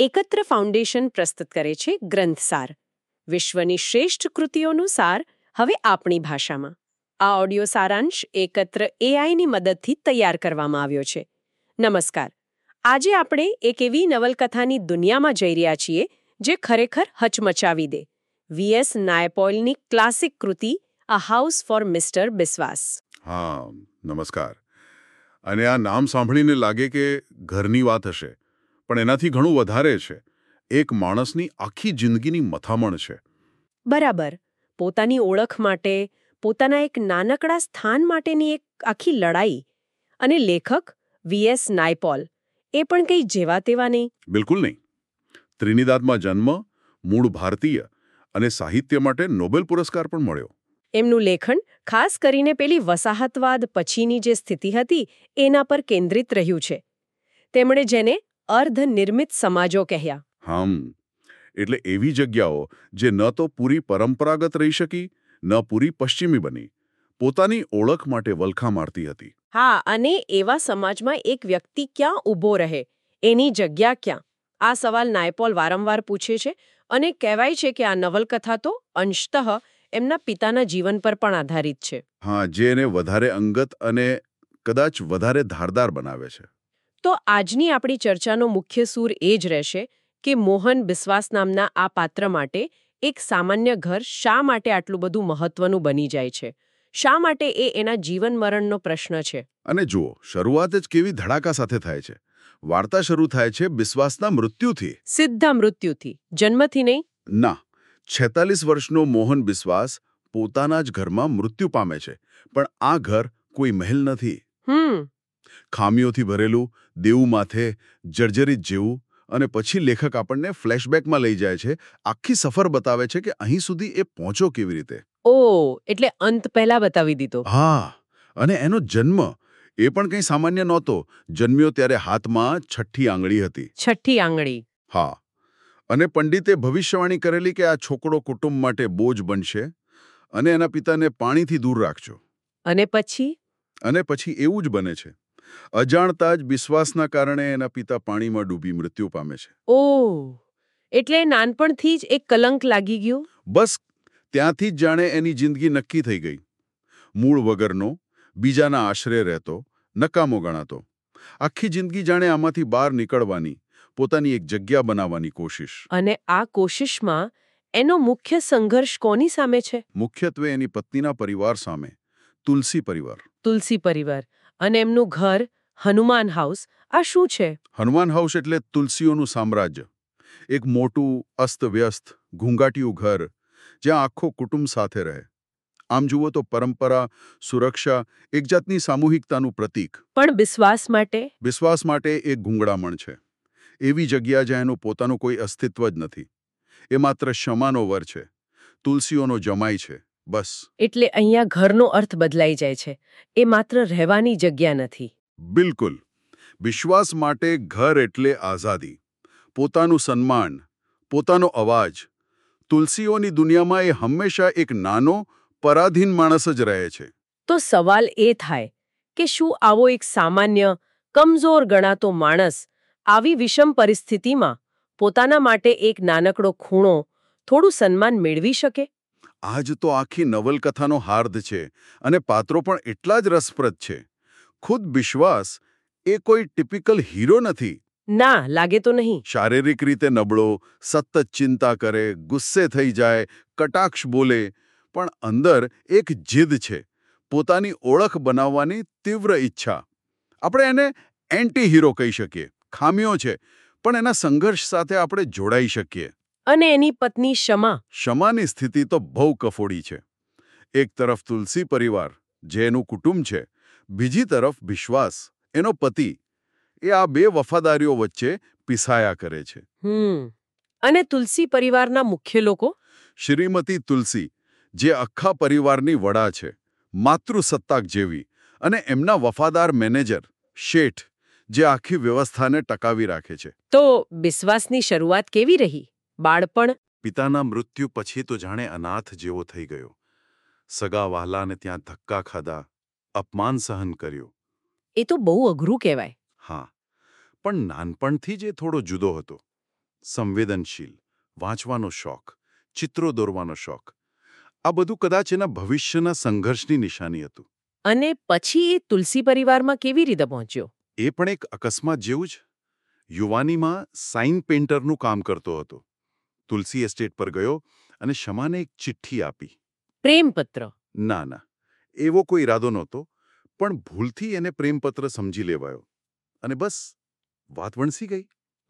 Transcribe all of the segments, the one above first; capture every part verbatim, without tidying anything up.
એકત્ર ફાઉન્ડેશન પ્રસ્તુત કરે છે ગ્રંથસાર, વિશ્વની શ્રેષ્ઠ કૃતિઓનું સાર હવે આપણી ભાષામાં. આ ઓડિયો સારાંશ એકત્ર એઆઈની મદદથી તૈયાર કરવામાં આવ્યો છે. નમસ્કાર. આજે આપણે એક એવી નવલકથાની દુનિયામાં જઈ રહ્યા છીએ જે ખરેખર હચમચાવી દે. વીએસ નાયપોલની ક્લાસિક કૃતિ A House for Mr Biswas. હા, નમસ્કાર. અને આ નામ સાંભળીને લાગે કે ઘરની વાત હશે, પણ એનાથી ઘણું વધારે છે. એક માણસની આખી જિંદગીની મથામણ છે. બરાબર. પોતાની ઓળખ માટે, પોતાના એક નાનકડા સ્થાન માટેની એક આખી લડાઈ. અને લેખક વીએસ નાયપોલ એ પણ કંઈ જેવા તેવા નહીં. બિલકુલ નહીં. ત્રિનિદાદમાં જન્મ, મૂળ ભારતીય, અને સાહિત્ય માટે નોબેલ પુરસ્કાર પણ મળ્યો. એમનું લેખન ખાસ કરીને પેલી વસાહતવાદ પછીની જે સ્થિતિ હતી એના પર કેન્દ્રિત રહ્યું છે. તેમણે જેને અર્ધનિર્મિત સમાજો કહ્યા. હમ એટલે એવી જગ્યાઓ જે ન તો પૂરી પરંપરાગત રહી શકી, ન પૂરી પશ્ચિમી બની, પોતાની ઓળખ માટે વલખા મારતી હતી. હા, અને એવા સમાજમાં એક વ્યક્તિ ક્યાં ઊભો રહે, એની જગ્યા ક્યાં? આ સવાલ નાયપોલ વારંવાર પૂછે છે, અને કહેવાય છે કે આ નવલકથા તો અંશતઃ એમના પિતાના જીવન પર પણ આધારિત છે. હા, જે એને વધારે અંગત અને કદાચ વધારે ધારદાર બનાવે છે. તો આજની આપણી ચર્ચાનો મુખ્ય સૂર એ જ રહેશે કે મોહન બિસ્વાસ નામના આ પાત્ર માટે એક સામાન્ય ઘર શા માટે આટલું બધું મહત્વનું બની જાય છે? શા માટે એ એના જીવન મરણનો પ્રશ્ન છે? અને જુઓ, શરૂઆત જ કેવી ધડાકા સાથે થાય છે. વાર્તા શરૂ થાય છે બિસ્વાસના મૃત્યુથી. સીધા મૃત્યુથી, જન્મથી નહીં? ના. છેતાલીસ વર્ષનો મોહન બિસ્વાસ પોતાના જ ઘરમાં મૃત્યુ પામે છે. પણ આ ઘર કોઈ મહેલ નથી. હમ ખામીઓથી ભરેલું, દેવું માથે, જર્જરિત જેવું. અને પછી લેખક આપણને ફ્લેશબેકમાં લઈ જાય છે, આખી સફર બતાવે છે કે અહીં સુધી એ પહોંચો કેવી રીતે. ઓ, એટલે અંત પહેલા બતાવી દીધો. હા, અને એનો જન્મ એ પણ કંઈ સામાન્ય નહોતો. જન્મ્યો ત્યારે હાથમાં છઠ્ઠી આંગળી હતી. છઠ્ઠી આંગળી? હા. અને પંડિતે ભવિષ્યવાણી કરેલી કે આ છોકરો કુટુંબ માટે બોજ બનશે અને એના પિતાને પાણીથી દૂર રાખજો. અને પછી? અને પછી એવું જ બને છે. અજાણતા જ બિસ્વાસના કારણે એના પિતા પાણીમાં ડૂબી મૃત્યુ પામે છે. ઓહ, એટલે નાનપણથી જ એક કલંક લાગી ગયું? બસ ત્યાંથી જ જાણે એની જિંદગી નક્કી થઈ ગઈ. મૂળ વગરનો, બીજાના આશરે રહેતો, નકામો ગણાતો. આખી જિંદગી જાણે આમાંથી બહાર નીકળવાની, પોતાની એક જગ્યા બનાવવાની કોશિશ. અને આ કોશિશમાં એનો મુખ્ય સંઘર્ષ કોની સામે છે? મુખ્યત્વે એની પત્નીના પરિવાર સામે, તુલસી પરિવાર. તુલસી પરિવાર. અને એમનું ઘર હનુમાન હાઉસ, આ શું છે? હનુમાન હાઉસ એટલે તુલસીઓનું સામ્રાજ્ય. એક મોટું, અસ્તવ્યસ્ત, ઘૂંઘાટિયું ઘર, જ્યાં આખો કુટુંબ સાથે રહે. આમ જુઓ તો પરંપરા, સુરક્ષા, એક જાતની સામૂહિકતાનું પ્રતીક. પણ બિસ્વાસ માટે? બિસ્વાસ માટે એક ગૂંગળામણ છે. એવી જગ્યા જ્યાં એનું પોતાનું કોઈ અસ્તિત્વ જ નથી. એ માત્ર ક્ષમાનો વર છે, તુલસીઓનો જમાઈ છે, બસ. એટલે અહીંયા ઘરનો અર્થ બદલાઈ જાય છે. એ માત્ર રહેવાની જગ્યા નથી. બિલકુલ. વિશ્વાસ માટે ઘર એટલે આઝાદી, પોતાનું સન્માન, પોતાનો અવાજ. તુલસીઓની દુનિયામાં એ હંમેશા એક નાનો, પરાધીન માણસ જ રહે છે. તો સવાલ એ થાય કે શું આવો એક સામાન્ય, કમજોર ગણાતો માણસ આવી વિષમ પરિસ્થિતિમાં પોતાના માટે એક નાનકડો ખૂણો, થોડું સન્માન મેળવી શકે? આ જ તો આખી નવલકથાનો હાર્દ છે. અને પાત્રો પણ એટલા જ રસપ્રદ છે. ખુદ બિસ્વાસ એ કોઈ ટિપિકલ હીરો નથી. ના, લાગે તો નહીં. શારીરિક રીતે નબળો, સતત ચિંતા કરે, ગુસ્સે થઈ જાય, કટાક્ષ બોલે, પણ અંદર એક જીદ છે, પોતાની ઓળખ બનાવવાની તીવ્ર ઈચ્છા. આપણે એને એન્ટી હીરો કહી શકીએ. ખામીઓ છે, પણ એના સંઘર્ષ સાથે આપણે જોડાઈ શકીએ. અને એની પત્ની ક્ષમા? ક્ષમાની સ્થિતિ તો બહુ કફોડી છે. એક તરફ તુલસી પરિવાર, જે એનું કુટુંબ છે, બીજી તરફ બિસ્વાસ, એનો પતિ. એ આ બે વફાદારીઓ વચ્ચે પીસાયા કરે છે. હમ અને તુલસી પરિવારના મુખ્ય લોકો? શ્રીમતી તુલસી, જે આખા પરિવારની વડા છે, માતૃસત્તાક જેવી, અને એમના વફાદાર મેનેજર, શેઠ, જે આખી વ્યવસ્થાને ટકાવી રાખે છે. તો બિસ્વાસની શરૂઆત કેવી રહી? બાળપણ? પિતાના મૃત્યુ પછી તો જાણે અનાથ જેવો થઈ ગયો. સગા વહાલાને ત્યાં ધક્કા ખાધા, અપમાન સહન કર્યું. એ તો બહુ અઘરું કહેવાય. હા, પણ નાનપણથી જ એ થોડો જુદો હતો. સંવેદનશીલ, વાંચવાનો શોખ, ચિત્રો દોરવાનો શોખ, આ બધું કદાચ એના ભવિષ્યના સંઘર્ષની નિશાની હતું. અને પછી એ તુલસી પરિવારમાં કેવી રીતે પહોંચ્યો? એ પણ એક અકસ્માત જેવું જ. યુવાનીમાં સાઇન પેઇન્ટરનું કામ કરતો હતો. તુલસી એસ્ટેટ પર ગયો અને શમાને એક ચિઠ્ઠી આપી. પ્રેમપત્ર? ના ના, એવો કોઈ ઈરાદો નહોતો, પણ ભૂલથી એને પ્રેમપત્ર સમજી લેવાયો. અને બસ, વાત વણસી ગઈ.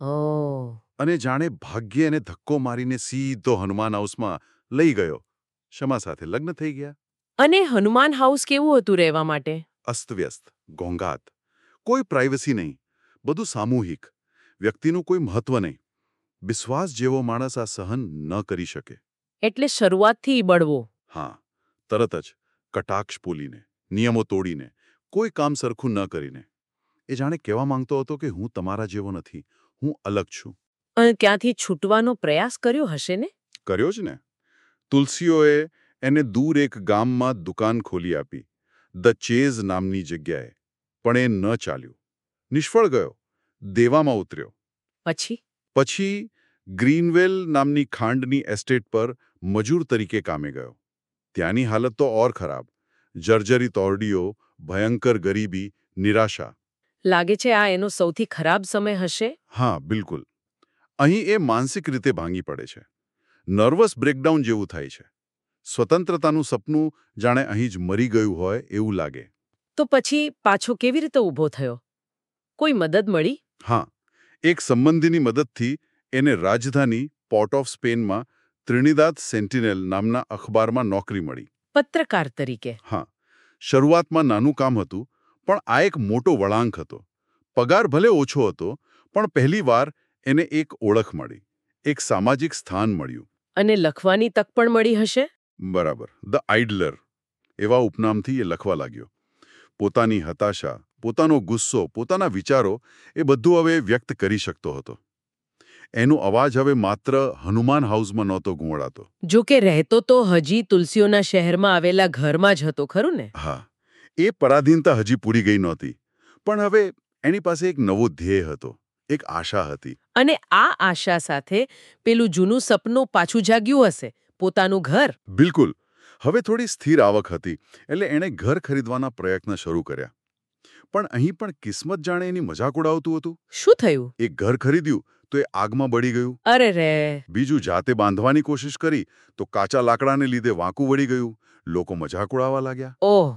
ઓહ. અને જાણે ભાગ્યે એને ધક્કો મારીને સીધો હનુમાન હાઉસમાં લઈ ગયો. શમા સાથે લગ્ન થઈ ગયા. અને હનુમાન હાઉસ કેવું હતું રહેવા માટે? અસ્તવ્યસ્ત, ઘોંઘાટ, કોઈ પ્રાઇવસી નહીં, બધું સામૂહિક, વ્યક્તિનું કોઈ મહત્વ નહીં. વિશ્વાસ જેવો માણસ આ સહન ન કરી શકે. એટલે શરૂઆતથી ઈ બળવો? હા, તરત જ, કટાક્ષ બોલીને, નિયમો તોડીને, કોઈ કામ સરખું ન કરીને. એ જાણે કહેવા માંગતો હતો કે હું તમારા જેવો નથી, હું અલગ છું. અને ત્યાંથી છૂટવાનો પ્રયાસ કર્યો હશે ને? કર્યો જ ને. તુલસીઓએ એને દૂર એક ગામમાં દુકાન ખોલી આપી, ધ ચેઝ નામની જગ્યાએ. પણ એ ન ચાલ્યું. નિષ્ફળ ગયો. દેવામાં ઉતર્યો. પછી? પછી ગ્રીનવેલ નામની ખાંડની એસ્ટેટ પર મજૂર તરીકે કામે ગયો. ત્યાંની હાલત તો ઓર ખરાબ. જર્જરિત ઓરડીઓ, ભયંકર ગરીબી, નિરાશા. લાગે છે આ એનો સૌથી ખરાબ સમય હશે? હા, બિલકુલ. અહીં એ માનસિક રીતે ભાંગી પડે છે. નર્વસ બ્રેકડાઉન જેવું થાય છે. સ્વતંત્રતાનું સપનું જાણે અહીં જ મરી ગયું હોય એવું લાગે. તો પછી પાછો કેવી રીતે ઊભો થયો? કોઈ મદદ મળી? હા, એક સંબંધીની મદદથી એને રાજધાની પોર્ટ ઓફ સ્પેનમાં ત્રિનિદાદ સેન્ટિનેલ નામના અખબારમાં નોકરી મળી. પત્રકાર તરીકે? હા. શરૂઆતમાં નાનું કામ હતું, પણ આ એક મોટો વળાંક હતો. પગાર ભલે ઓછો હતો, પણ પહેલીવાર એને એક ઓળખ મળી, એક સામાજિક સ્થાન મળ્યું. અને લખવાની તક પણ મળી હશે? બરાબર. ધ આઇડલર એવા ઉપનામથી એ લખવા લાગ્યો. પોતાની હતાશા, પોતાનો ગુસ્સો, પોતાના વિચારો એ બધું હવે વ્યક્ત કરી શકતો હતો. એનો અવાજ હવે માત્ર હનુમાન હાઉસમાં નહોતો ગુંવળાતો. જો કે રહેતો તો હજી તુલસીઓના શહેરમાં આવેલા ઘરમાં જ હતો, ખરું ને? હા, એ પરાધીનતા હજી પૂરી ગઈ નહોતી. પણ હવે એની પાસે એક નવો ધ્યેય હતો, એક આશા હતી. અને આ આશા સાથે પેલું જૂનું સપનું પાછું જાગ્યું હશે, પોતાનું ઘર. બિલકુલ. હવે થોડી સ્થિર આવક હતી, એટલે એણે ઘર ખરીદવાના પ્રયત્ન શરૂ કર્યા. પણ અહીં પણ કિસ્મત જાણે એની મજાક ઉડાવતું હતું. શું થયું? એક ઘર ખરીદ્યું તો એ આગમાં બળી ગયું. અરે રે. બીજું જાતે બાંધવાની કોશિશ કરી તો કાચા લાકડાને લીધે વાંકું વળી ગયું. લોકો મજાક ઉડાવવા લાગ્યા. ઓહ,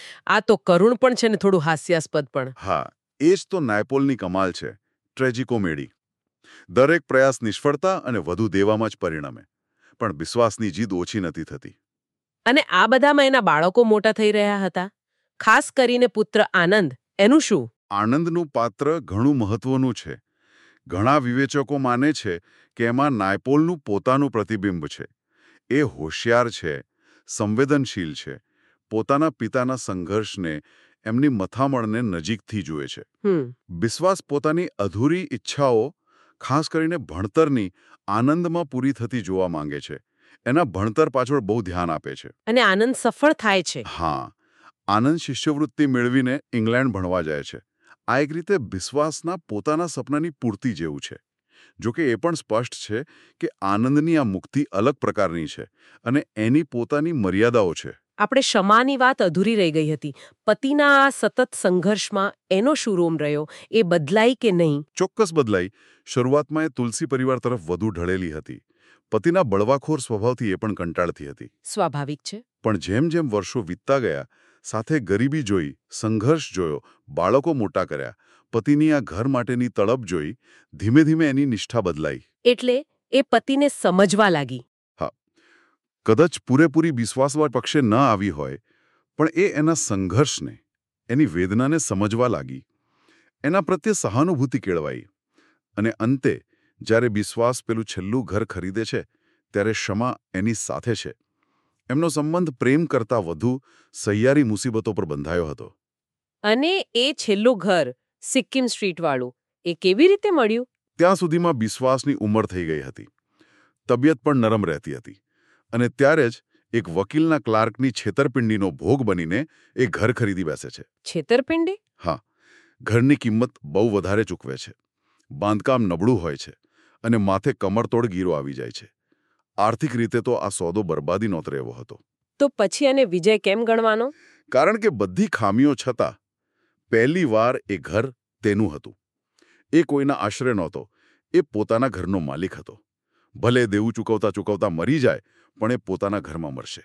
આ તો કરુણ પણ છે ને થોડું હાસ્યાસ્પદ પણ. હા, એ જ તો નાયપોલની કમાલ છે, ટ્રેજિકોમેડી. દરેક પ્રયાસ નિષ્ફળતા અને વધુ દેવામાં જ પરિણમે. પણ વિશ્વાસની જીદ ઓછી નથી થતી. અને આ બધામાં એના બાળકો મોટા થઈ રહ્યા હતા, ખાસ કરીને પુત્ર આનંદ. એનું શું? આનંદનું પાત્ર ઘણું મહત્વનું છે. ઘણા વિવેચકો માને છે કે એમાં નાયપોલનું પોતાનું પ્રતિબિંબ છે. એ હોશિયાર છે, સંવેદનશીલ છે, પોતાના પિતાના સંઘર્ષને, એમની મથામણને નજીકથી જુએ છે. વિશ્વાસ પોતાની અધૂરી ઈચ્છાઓ, ખાસ કરીને ભણતરની, આનંદમાં પૂરી થતી જોવા માંગે છે. એના ભણતર પાછળ બહુ ધ્યાન આપે છે. અને આનંદ સફળ થાય છે. હા, આનંદ શિષ્યવૃત્તિ મેળવીને ઇંગ્લેન્ડ ભણવા જાય છે. આ એક રીતે વિશ્વાસના પોતાના સપનાની પૂર્તિ જેવું છે. જોકે એ પણ સ્પષ્ટ છે કે આનંદની આ મુક્તિ અલગ પ્રકારની છે અને એની પોતાની મર્યાદાઓ છે. આપણે ક્ષમાની વાત અધૂરી રહી ગઈ હતી. પતિના આ સતત સંઘર્ષમાં એનો શું રોમ રહ્યો? એ બદલાઈ કે નહીં? ચોક્કસ બદલાઈ. શરૂઆતમાં એ તુલસી પરિવાર તરફ વધુ ઢળેલી હતી. પતિના બળવાખોર સ્વભાવથી એ પણ કંટાળતી હતી. સ્વાભાવિક છે. પણ જેમ જેમ વર્ષો વીતતા ગયા, સાથે ગરીબી જોઈ, સંઘર્ષ જોયો, બાળકો મોટા કર્યા, પતિની આ ઘર માટેની તડપ જોઈ, ધીમે ધીમે એની નિષ્ઠા બદલાઈ. એટલે એ પતિને સમજવા લાગી. હા, કદાચ પૂરેપૂરી વિશ્વાસવા પક્ષે ન આવી હોય, પણ એ એના સંઘર્ષને, એની વેદનાને સમજવા લાગી. એના પ્રત્યે સહાનુભૂતિ કેળવાઈ. અને અંતે જ્યારે વિશ્વાસ પેલું છેલ્લું ઘર ખરીદે છે, ત્યારે ક્ષમા એની સાથે છે. એમનો સંબંધ પ્રેમ કરતાં વધુ સહિયારી મુસીબતો પર બંધાયો હતો. અને એ છેલ્લું ઘર, સિક્કિમ સ્ટ્રીટવાળું, એ કેવી રીતે મળ્યું? ત્યાં સુધીમાં વિશ્વાસની ઉંમર થઈ ગઈ હતી. તબિયત પણ નરમ રહેતી હતી. અને ત્યારે જ એક વકીલના ક્લાર્કની છેતરપિંડીનો ભોગ બનીને એ ઘર ખરીદી બેસે છે. છેતરપિંડી? હા, ઘરની કિંમત બહુ વધારે ચૂકવે છે. બાંધકામ નબળું હોય છે. અને માથે કમરતોડ ગીરો આવી જાય છે. આર્થિક રીતે તો આ સોદો બરબાદી નહોતો એવો હતો. તો પછી અને વિજય કેમ ગણવાનો? કારણ કે બધી ખામીઓ છતાં પહેલી વાર એ ઘર તેનું હતું. એ કોઈના આશરે નહોતો. એ પોતાના ઘરનો માલિક હતો. ભલે દેવું ચૂકવતા ચૂકવતા મરી જાય, પણ એ પોતાના ઘરમાં મરશે.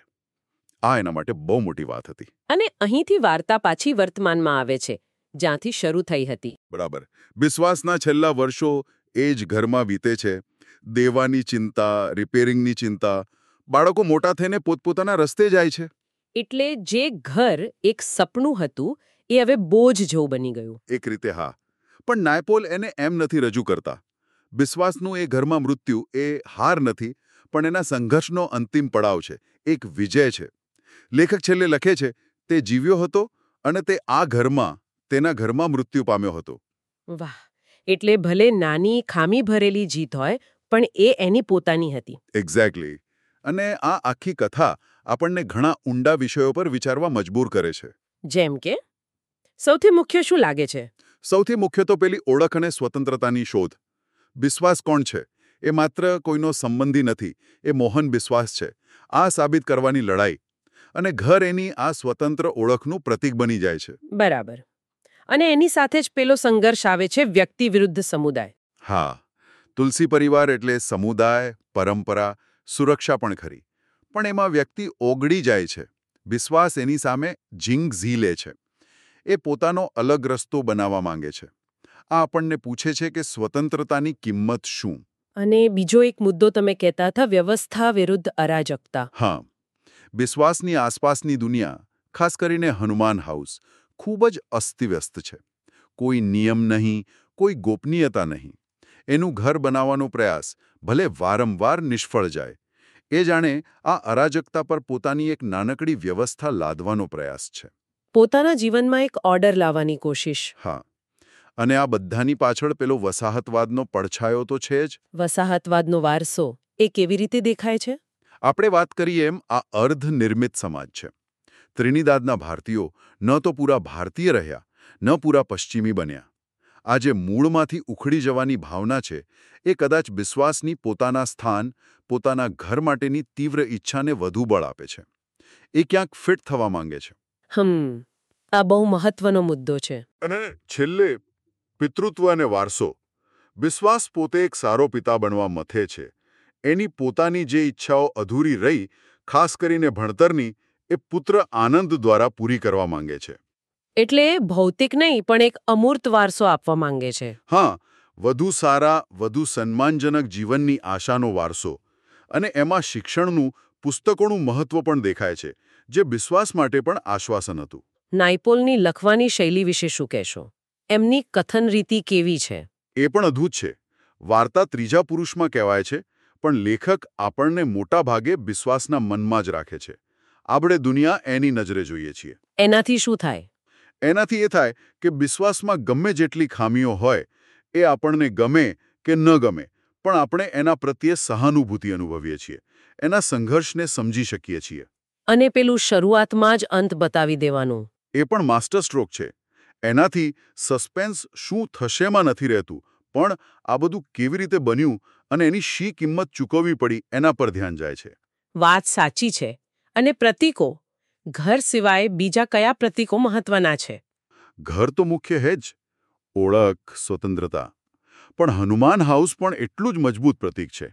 આ એના માટે બહુ મોટી વાત હતી. અને અહીંથી વાર્તા પાછી વર્તમાનમાં આવે છે, જ્યાંથી શરૂ થઈ હતી. બરાબર. વિશ્વાસના છેલ્લા વર્ષો એ જ ઘરમાં વીતે છે. દેવાની ચિંતા, રિપેરિંગની ચિંતા. બાળકો મોટા થઈને પોતપોતાના રસ્તે જાય છે. એટલે જે ઘર એક સપનું હતું, એ હવે બોજ જેવું બની ગયું. એક રીતે હા. પણ નાયપોલ એને એમ નથી રજૂ કરતા. વિશ્વાસનું એ ઘરમાં મૃત્યુ એ હાર નથી, પણ એના સંઘર્ષનો અંતિમ પડાવ છે, એક વિજય છે. લેખક છેલ્લે લખે છે, તે જીવ્યો હતો અને તે આ ઘરમાં, તેના ઘરમાં મૃત્યુ પામ્યો હતો. વાહ! એટલે ભલે નાની ખામી ભરેલી જીત હોય, પણ એ એની પોતાની હતી. એક્ઝેક્ટલી. અને આ આખી કથા આપણને ઘણા ઊંડા વિષયો પર વિચારવા મજબૂર કરે છે. જેમ કે સૌથી મુખ્ય શું લાગે છે? સૌથી મુખ્ય તો પેલી ઓળખ અને સ્વતંત્રતાની શોધ. વિશ્વાસ કોણ છે? એ માત્ર કોઈનો સંબંધી નથી. એ મોહન વિશ્વાસ છે. આ સાબિત કરવાની લડાઈ. અને ઘર એની આ સ્વતંત્ર ઓળખનું પ્રતીક બની જાય છે. બરાબર. અને એની સાથે જ પેલો સંઘર્ષ આવે છે, વ્યક્તિ વિરુદ્ધ સમુદાય. હા. તુલસી પરિવાર એટલે સમુદાય, પરંપરા, સુરક્ષા પણ ખરી. પણ એમાં વ્યક્તિ ઓગળી જાય છે. વિશ્વાસ એની સામે ઝીંગ ઝી લે છે. એ પોતાનો અલગ રસ્તો બનાવવા માંગે છે. આ આપણને પૂછે છે કે સ્વતંત્રતાની કિંમત શું? અને બીજો એક મુદ્દો તમે કહેતા હતા, વ્યવસ્થા વિરુદ્ધ અરાજકતા. હા. વિશ્વાસની આસપાસની દુનિયા, ખાસ કરીને હનુમાન હાઉસ, ખૂબ જ અસ્તવ્યસ્ત છે. કોઈ નિયમ નહીં, કોઈ ગોપનીયતા નહીં. એનું ઘર બનાવવાનો પ્રયાસ ભલે વારંવાર નિષ્ફળ જાય. એ જાણે આ અરાજકતા પર પોતાની એક નાનકડી વ્યવસ્થા લાદવાનો પ્રયાસ છે. પોતાના જીવનમાં એક ઓર્ડર લાવવાની કોશિશ. હા. અને આ બધાની પાછળ પેલો વસાહતવાદનો પડછાયો તો છે જ. વસાહતવાદનો વારસો એ કેવી રીતે દેખાય છે? આપણે વાત કરીએ એમ આ અર્ધનિર્મિત સમાજ છે. ત્રિનિદાદના ભારતીયો ન તો પૂરા ભારતીય રહ્યા, ન પૂરા પશ્ચિમી બન્યા. આ જે મૂળમાંથી ઉખડી જવાની ભાવના છે, એ કદાચ વિશ્વાસની પોતાના સ્થાન, પોતાના ઘર માટેની તીવ્ર ઈચ્છાને વધુ બળ આપે છે. એ ક્યાંક ફિટ થવા માંગે છે. હમ આ બહુ મહત્વનો મુદ્દો છે. અને છેલ્લે પિતૃત્વ અને વારસો. વિશ્વાસ પોતે એક સારો પિતા બનવા મથે છે. એની પોતાની જે ઈચ્છાઓ અધૂરી રહી, ખાસ કરીને ભણતરની, એ પુત્ર આનંદ દ્વારા પૂરી કરવા માંગે છે. એટલે ભૌતિક નહીં, પણ એક અમૂર્ત વારસો આપવા માંગે છે. હા, વધુ સારા, વધુ સન્માનજનક જીવનની આશાનો વારસો. અને એમાં શિક્ષણનું, પુસ્તકોનું મહત્વ પણ દેખાય છે, જે વિશ્વાસ માટે પણ આશ્વાસન હતું. નાયપોલની લખવાની શૈલી વિશે શું કહેશો? એમની કથન રીતિ કેવી છે? એ પણ અદ્ભુત છે. વાર્તા ત્રીજા પુરુષમાં કહેવાય છે, પણ લેખક આપણને મોટા ભાગે વિશ્વાસના મનમાં જ રાખે છે. આપણે દુનિયા એની નજરે જોઈએ છીએ. એનાથી શું થાય? એનાથી એ થાય કે વિશ્વાસમાં ગમે જેટલી ખામીઓ હોય, એ આપણને ગમે કે ન ગમે, પણ આપણે એના પ્રત્યે સહાનુભૂતિ અનુભવીએ છીએ. એના સંઘર્ષને સમજી શકીએ છીએ. અને પેલું શરૂઆતમાં જ અંત બતાવી દેવાનું, એ પણ માસ્ટર સ્ટ્રોક છે. એનાથી સસ્પેન્સ શું થશેમાં નથી રહેતું, પણ આ બધું કેવી રીતે બન્યું અને એની શી કિંમત ચૂકવવી પડી એના પર ધ્યાન જાય છે. વાત સાચી છે. અને પ્રતીકો, ઘર સિવાય બીજા કયા પ્રતીકો મહત્વના છે? ઘર તો મુખ્ય હે જ. ઓળખ, સ્વતંત્રતા. પણ હનુમાન હાઉસ પણ એટલું જ મજબૂત પ્રતીક છે.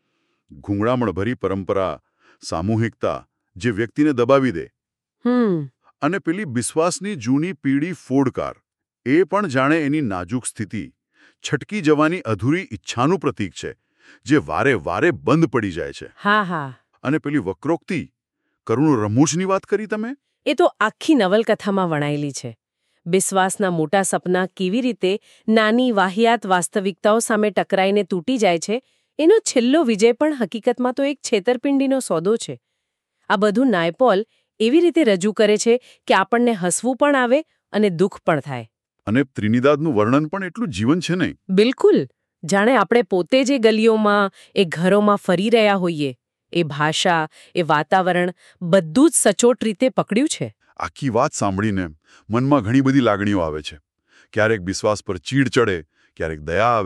ગૂંગળામણભરી પરંપરા, સામૂહિકતા, જે વ્યક્તિને દબાવી દે. હમ અને પેલી વિશ્વાસની જૂની પીઢી ફોડકાર, એ પણ જાણે એની નાજુક સ્થિતિ, છટકી જવાની અધૂરી ઈચ્છાનું પ્રતીક છે, જે વારે વારે બંધ પડી જાય છે. હા હા અને પેલી વક્રોક્તિ, કરુણ રમૂજની વાત કરી તમે? એ તો આખી નવલકથામાં વણાયેલી છે. વિશ્વાસના મોટા સપના કેવી રીતે નાની વાહિયાત વાસ્તવિકતાઓ સામે ટકરાઈને તૂટી જાય છે, એનો છેલ્લો વિજય પણ હકીકતમાં તો એક છેતરપિંડીનો સોદો છે. આ બધું નાયપોલ એવી રીતે રજૂ કરે છે કે આપણને હસવું પણ આવે અને દુઃખ પણ થાય. અને ત્રિનિદાદનું વર્ણન પણ એટલું જીવન છે નહીં? બિલકુલ. જાણે આપણે પોતે જે ગલીઓમાં, એ ઘરોમાં ફરી રહ્યા હોઈએ. એ ભાષા, એ વાતાવરણ, બધું જ સચોટ રીતે પકડ્યું છે. આખી વાત સાંભળીને મનમાં ઘણી બધી લાગણીઓ આવે છે. ક્યારેક વિશ્વાસ પર ચીડ ચડે, ક્યારેક દયા આવે,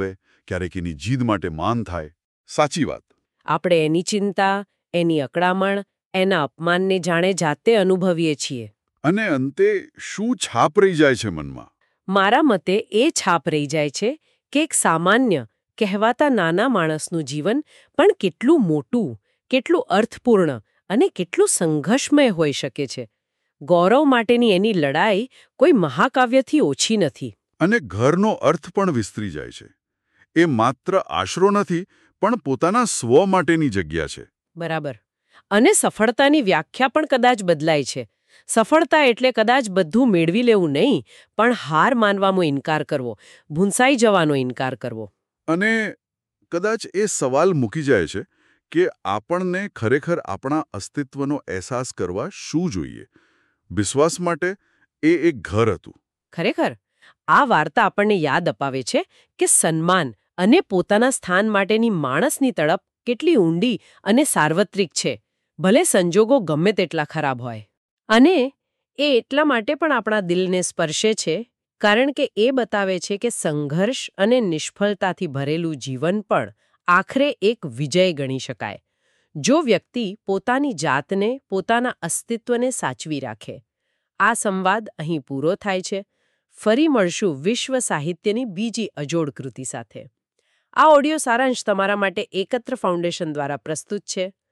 ક્યારેક એની જીદ માટે માન થાય. સાચી વાત. આપણે એની ચિંતા, એની અકળામણ, એના અપમાનને જાણે જાતે અનુભવીએ છીએ. અને અંતે શું છાપ રહી જાય છે મનમાં? મારા મતે એ છાપ રહી જાય છે કે એક સામાન્ય કહેવાતા નાના માણસનું જીવન પણ કેટલું મોટું, કેટલું અર્થપૂર્ણ અને કેટલું સંઘર્ષમય હોઈ શકે છે. ગૌરવ માટેની એની લડાઈ કોઈ મહાકાવ્યથી ઓછી નથી. અને ઘરનો અર્થ પણ વિસ્તરી જાય છે. એ માત્ર આશરો નથી, પણ પોતાના સ્વ માટેની જગ્યા છે. બરાબર. અને સફળતાની વ્યાખ્યા પણ કદાચ બદલાય છે. સફળતા એટલે કદાચ બધું મેળવી લેવું નહીં, પણ હાર માનવાનો ઇનકાર કરવો, ભૂંસાઈ જવાનો ઇનકાર કરવો. અને કદાચ એ સવાલ મૂકી જાય છે કે આપણને ખરેખર આપણા અસ્તિત્વનો અહેસાસ કરવા શું જોઈએ? વિશ્વાસ માટે એ એક ઘર હતું. ખરેખર આ વાર્તા આપણને યાદ અપાવે છે કે સન્માન અને પોતાના સ્થાન માટેની માણસની તડપ કેટલી ઊંડી અને સાર્વત્રિક છે, ભલે સંજોગો ગમે તેટલા ખરાબ હોય. અને એ એટલા માટે પણ આપણા દિલને સ્પર્શે છે કારણ કે એ બતાવે છે કે સંઘર્ષ અને નિષ્ફળતાથી ભરેલું જીવન પણ આખરે એક વિજય ગણી શકાય, જો વ્યક્તિ પોતાની જાતને, પોતાના અસ્તિત્વને સાચવી રાખે. આ સંવાદ અહીં પૂરો થાય છે. ફરી મળશું વિશ્વ સાહિત્યની બીજી અજોડ કૃતિ સાથે. આ ઓડિયો સારાંશ તમારા માટે એકત્ર ફાઉન્ડેશન દ્વારા પ્રસ્તુત છે.